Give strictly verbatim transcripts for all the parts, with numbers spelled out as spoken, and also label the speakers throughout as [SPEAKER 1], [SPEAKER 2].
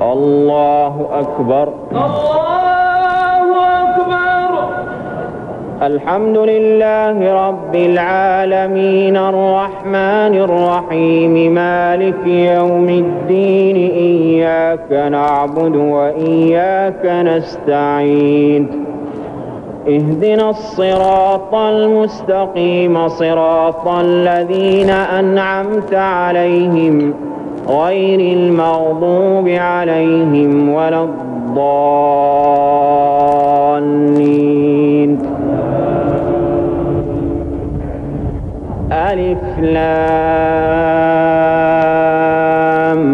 [SPEAKER 1] الله أكبر.
[SPEAKER 2] الله أكبر.
[SPEAKER 1] الحمد لله رب العالمين الرحمن الرحيم مالك يوم الدين إياك نعبد وإياك نستعين اهدنا الصراط المستقيم صراط الذين أنعمت عليهم غير المغضوب عليهم ولا الضالين. ألف لام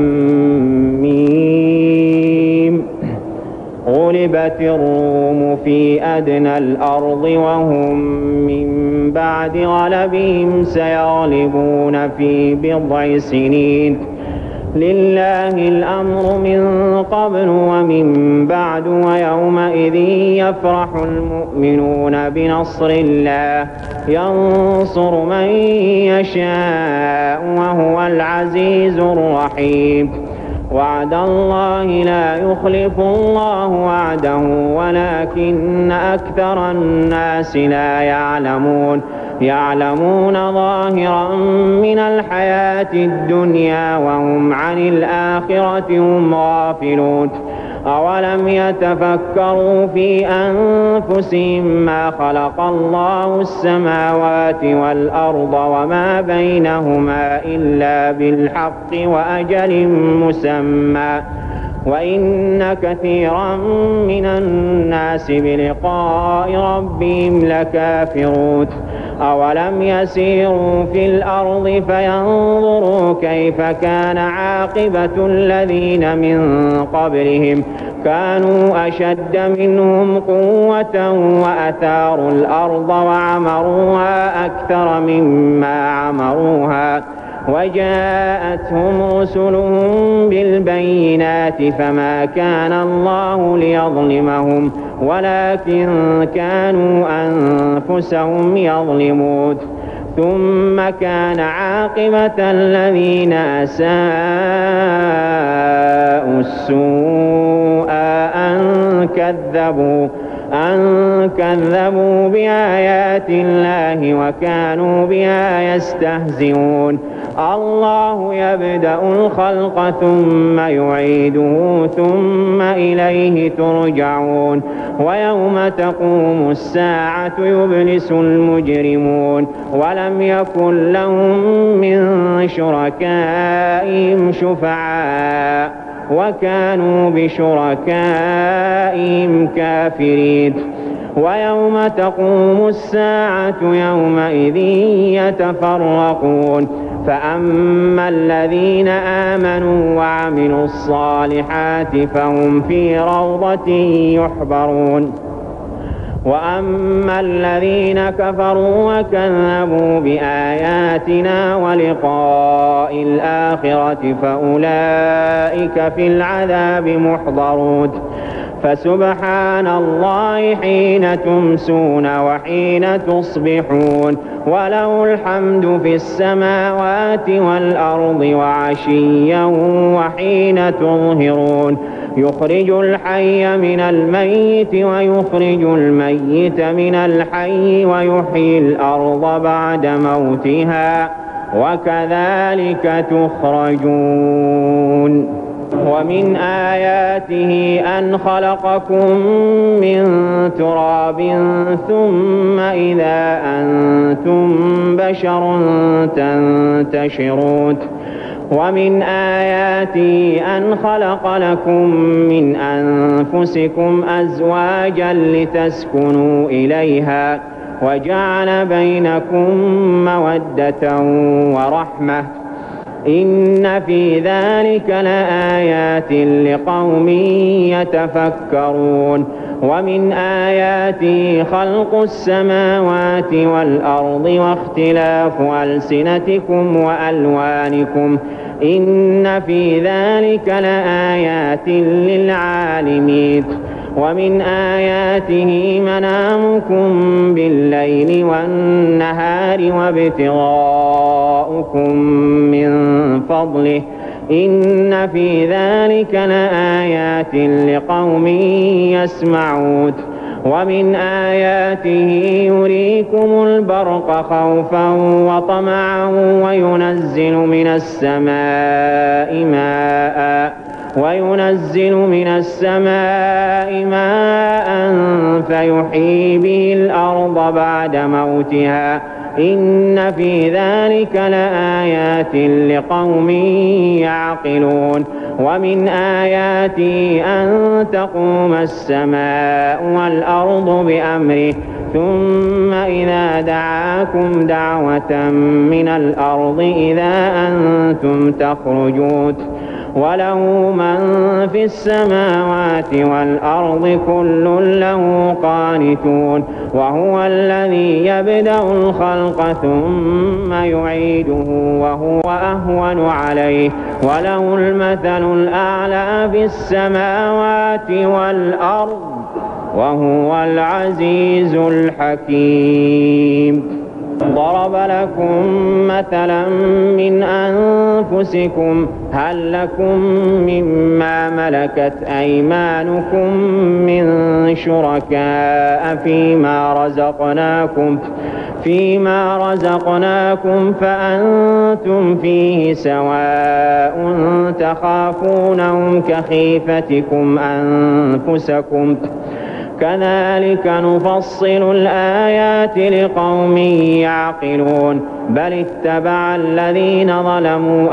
[SPEAKER 1] ميم. غلبت الروم في أدنى الأرض وهم من بعد غلبهم سيغلبون في بضع سنين. لله الأمر من قبل ومن بعد ويومئذ يفرح المؤمنون بنصر الله ينصر من يشاء وهو العزيز الرحيم. وعد الله لا يخلف الله وعده ولكن أكثر الناس لا يعلمون يعلمون ظاهرا من الحياة الدنيا وهم عن الآخرة هم غافلون. أولم يتفكروا في أنفسهم ما خلق الله السماوات والأرض وما بينهما إلا بالحق وأجل مسمى وإن كثيرا من الناس بلقاء ربهم لكافرون. أولم يسيروا في الأرض فينظروا كيف كان عاقبة الذين من قبلهم كانوا أشد منهم قوة وأثاروا الأرض وعمروها أكثر مما عمروها وجاءتهم رسلهم بالبينات فما كان الله ليظلمهم ولكن كانوا أنفسهم يظلمون. ثم كان عاقبة الذين أساءوا السوء أن كذبوا أن كذبوا بآيات الله وكانوا بها يستهزئون. الله يبدأ الخلق ثم يعيده ثم إليه ترجعون. ويوم تقوم الساعة يبلس المجرمون ولم يكن لهم من شركائهم شفعاء وكانوا بشركائهم كافرين. ويوم تقوم الساعة يومئذ يتفرقون فأما الذين آمنوا وعملوا الصالحات فهم في روضة يحبرون وأما الذين كفروا وكذبوا بآياتنا ولقاء الآخرة فأولئك في العذاب محضرون. فسبحان الله حين تمسون وحين تصبحون وله الحمد في السماوات والأرض وعشيا وحين تظهرون. يخرج الحي من الميت ويخرج الميت من الحي ويحيي الأرض بعد موتها وكذلك تخرجون. ومن آياته أن خلقكم من تراب ثم إذا أنتم بشر تنتشرون. ومن آياته أن خلق لكم من أنفسكم أزواجا لتسكنوا إليها وجعل بينكم مودة ورحمة إن في ذلك لآيات لقوم يتفكرون. ومن آياته خلق السماوات والأرض واختلاف ألسنتكم وألوانكم إن في ذلك لآيات للعالمين. ومن آياته منامكم بالليل والنهار وابتغاؤكم من فضله إن في ذلك لآيات لقوم يسمعون ومن آياته يريكم البرق خوفا وطمعا وينزل من السماء ماء وينزل من السماء ماء فيحيي به الأرض بعد موتها إن في ذلك لآيات لقوم يعقلون ومن آياته أن تقوم السماء والأرض بأمره ثم إذا دعاكم دعوة من الأرض إذا أنتم تخرجون وله من في السماوات والأرض كل له قانتون وهو الذي يبدأ الخلق ثم يعيده وهو أهون عليه وله المثل الأعلى في السماوات والأرض وهو العزيز الحكيم. ضرب لكم مثلا من أنفسكم هل لكم مما ملكت أيمانكم من شركاء فيما رزقناكم فيما رزقناكم فأنتم فيه سواء تخافونهم كخيفتكم أنفسكم كذلك نفصل الآيات لقوم يعقلون بل اتبع الذين ظلموا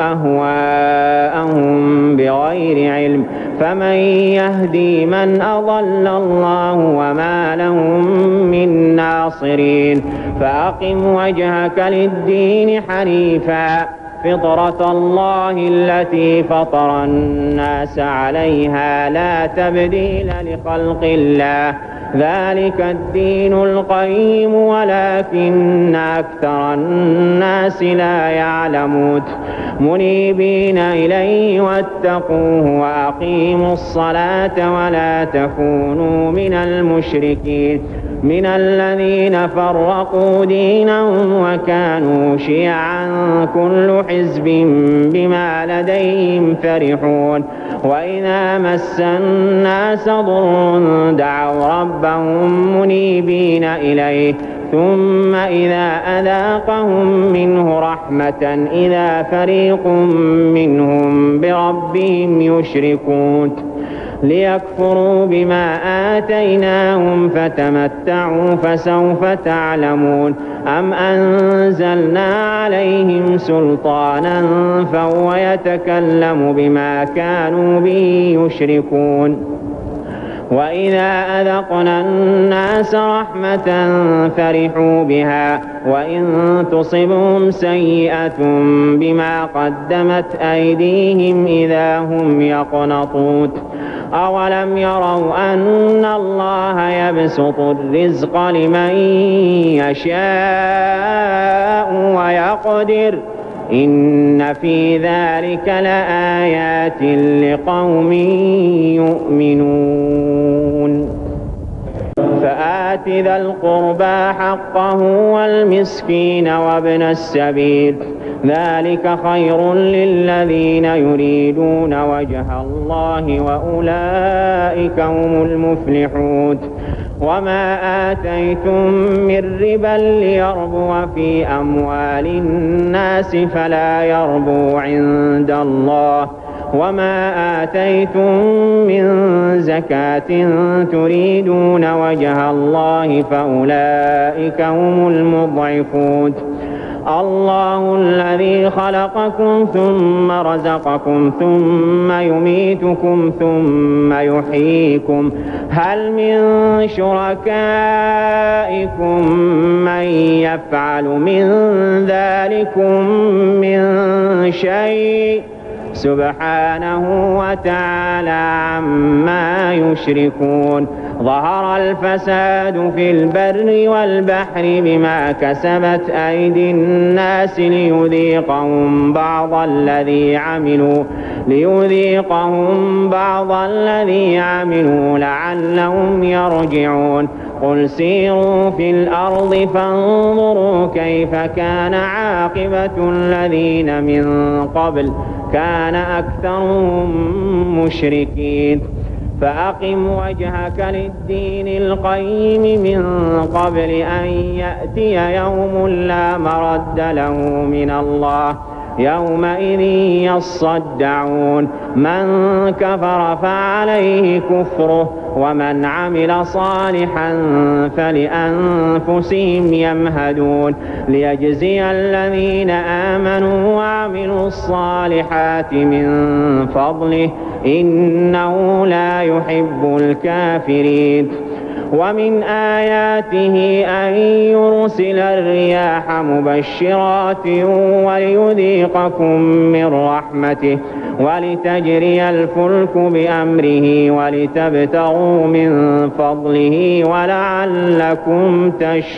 [SPEAKER 1] أهواءهم بغير علم فمن يهدي من أضل الله وما لهم من ناصرين فأقم وجهك للدين حنيفا فطرة الله التي فطر الناس عليها لا تبديل لخلق الله ذلك الدين القيم ولكن أكثر الناس لا يعلمون منيبين إليه واتقوه وأقيموا الصلاة ولا تكونوا من المشركين من الذين فرقوا دينهم وكانوا شيعا كل حزب بما لديهم فرحون وإذا مس الناس ضر دعوا ربهم منيبين إليه ثم إذا أذاقهم منه رحمة إذا فريق منهم بربهم يشركون ليكفروا بما آتيناهم فتمتعوا فسوف تعلمون أم أنزلنا عليهم سلطانا فهو يتكلم بما كانوا به يشركون وإذا أذقنا الناس رحمة فرحوا بها وإن تصبهم سيئة بما قدمت أيديهم إذا هم يقنطون أولم يروا أن الله يبسط الرزق لمن يشاء ويقدر إن في ذلك لآيات لقوم يؤمنون فآت ذا القربى حقه والمسكين وابن السبيل ذلك خير للذين يريدون وجه الله وأولئك هم المفلحون وما آتيتم من ربا ليربو في أموال الناس فلا يربو عند الله وما آتيتم من زكاة تريدون وجه الله فأولئك هم المضعفون الله الذي خلقكم ثم رزقكم ثم يميتكم ثم يحييكم هل من شركائكم من يفعل من ذلكم من شيء سبحانه وتعالى عما يشركون ظهر الفساد في البر والبحر بما كسبت أيدي الناس ليذيقهم بعض الذي عملوا ليذيقهم بعض الذي عملوا لعلهم يرجعون قل سيروا في الأرض فانظروا كيف كان عاقبة الذين من قبل كان أكثرهم مشركين فأقم وجهك للدين القيم من قبل أن يأتي يوم لا مرد له من الله يومئذ يصدعون من كفر فعليه كفره ومن عمل صالحا فلأنفسهم يمهدون ليجزي الذين آمنوا وعملوا الصالحات من فضله إنه لا يحب الكافرين ومن آياته أن يرسل الرياح مبشرات وليذيقكم من رحمته ولتجري الفلك بأمره ولتبتغوا من فضله ولعلكم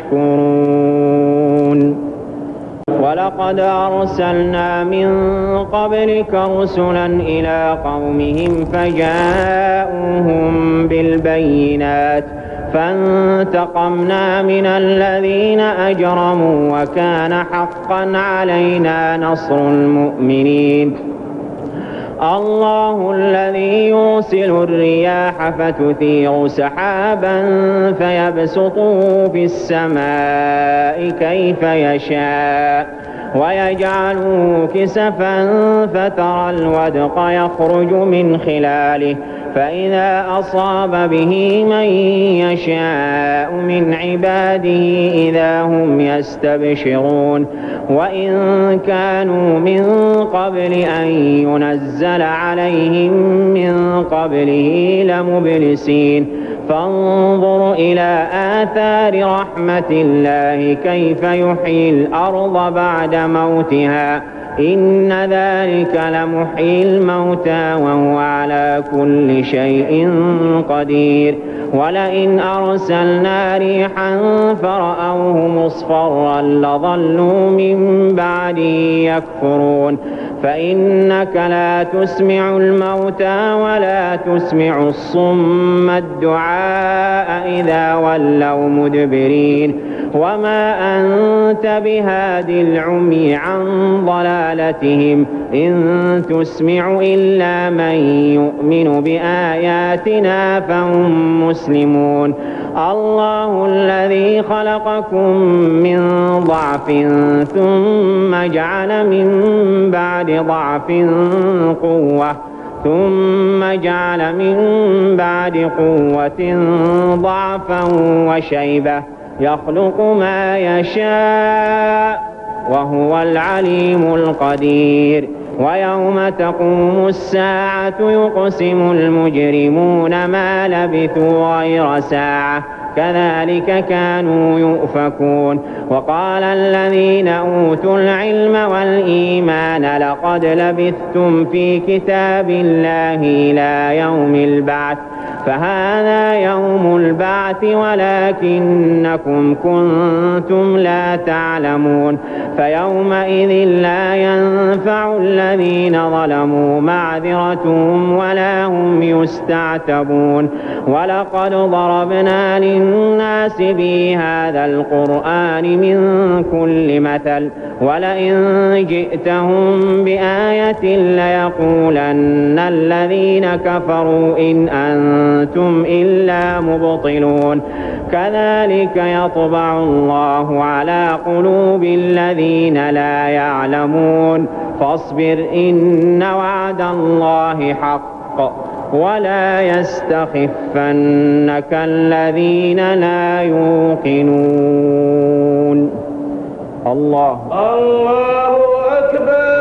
[SPEAKER 1] تشكرون ولقد أرسلنا من قبلك رسلا إلى قومهم فجاءوهم بالبينات فانتقمنا من الذين أجرموا وكان حقا علينا نصر المؤمنين الله الذي يرسل الرياح فتثير سحابا فيبسطه في السماء كيف يشاء ويجعله كسفا فترى الودق يخرج من خلاله فإذا أصاب به من يشاء من عباده إذا هم يستبشرون وإن كانوا من قبل أن ينزل عليهم من قبله لمبلسين فانظر إلى آثار رحمة الله كيف يحيي الأرض بعد موتها إن ذلك لمحيي الموتى وهو على كل شيء قدير ولئن أرسلنا ريحا فرأوه مصفرا لظلوا من بعده يكفرون فإنك لا تسمع الموتى ولا تسمع الصم الدعاء إذا ولوا مدبرين وما أنت بهاد العمي عن ضلالتهم إن تسمع إلا من يؤمن بآياتنا فهم مسلمون الله الذي خلقكم من ضعف ثم جعل من بعد ضعف قوة ثم جعل من بعد قوة ضعفا وشيبة يخلق ما يشاء وهو العليم القدير ويوم تقوم الساعة يقسم المجرمون ما لبثوا غير ساعة كذلك كانوا يؤفكون وقال الذين أوتوا العلم والإيمان لقد لبثتم في كتاب الله إلى يوم البعث فهذا يوم البعث ولكنكم كنتم لا تعلمون فيومئذ لا ينفع الذين ظلموا معذرتهم ولا هم يستعتبون ولقد ضربنا للناس في هذا القرآن من كل مثل ولئن جئتهم بآية ليقولن الذين كفروا إن أنتم إلا مبطلون كذلك يطبع الله على قلوب الذين لا يعلمون فاصبر إن وعد الله حق ولا يستخفنك الذين لا يوقنون الله
[SPEAKER 2] الله أكبر